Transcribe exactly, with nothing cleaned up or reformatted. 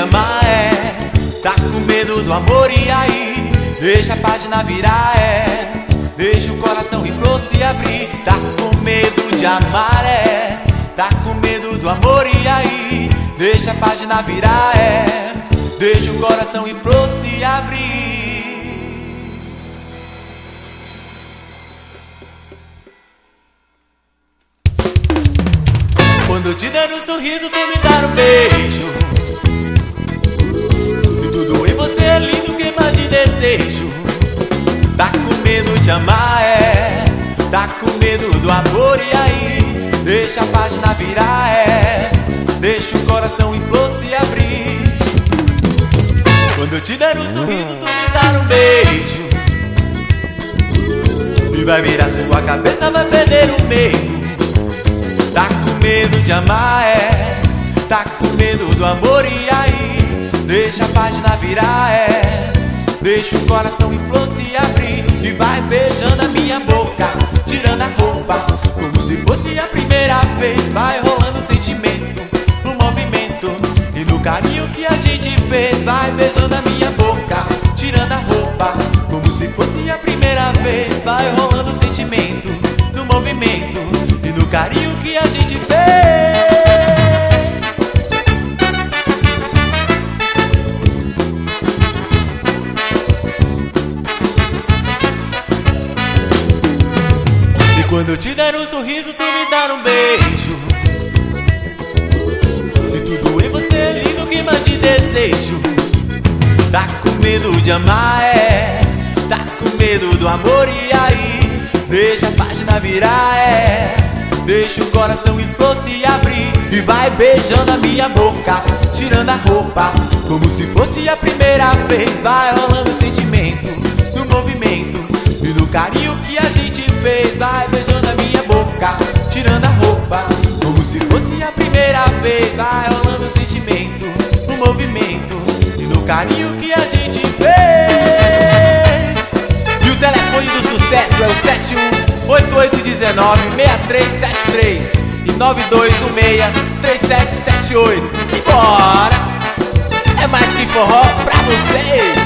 amar, é. Tá com medo do amor, e aí? Deixa a página virar, é. Deixa o coração em flor se abrir. Tá com medo de amar, é. Tá com medo do amor, e aí? Deixa a página virar, é. Deixa o coração em flor se abrir. Quando eu te der um sorriso, tu me dar um beijo, e tudo em você é lindo, queima de desejo. Tá com medo de amar, é. Tá com medo do amor, e aí? Deixa a página virar, é. Deixa o coração em flor se abrir. Quando eu te der um sorriso, tu me dar um beijo, e vai virar sua cabeça, vai perder o medo. Tá com medo de amar, é. Tá com medo do amor, e aí? Deixa a página virar, é. Deixa o coração em flor se abrir. E vai beijando a minha boca, tirando a roupa, como se fosse a primeira vez. Vai rolando o sentimento, no movimento e no carinho que a gente fez. Vai beijando a minha boca, tirando a roupa, como se fosse a primeira vez. Vai rolando o sentimento, no movimento e no carinho que a gente fez. E quando eu te der um sorriso, tu me dar um beijo, e tudo em você é lindo, queima de desejo. Tá com medo de amar, é. Tá com medo do amor, e aí? Deixa a página virar, é. Deixa o coração em flor se abrir. E vai beijando a minha boca, tirando a roupa, como se fosse a primeira vez. Vai rolando o sentimento, no movimento e no carinho que a gente fez. Vai beijando a minha boca, tirando a roupa, como se fosse a primeira vez. Vai rolando o sentimento, no movimento e no carinho que a gente fez. E o telefone do sucesso é o sete um oito oito um nove seis três sete três e nove dois um seis três sete sete oito. Simbora! É mais que forró pra vocês!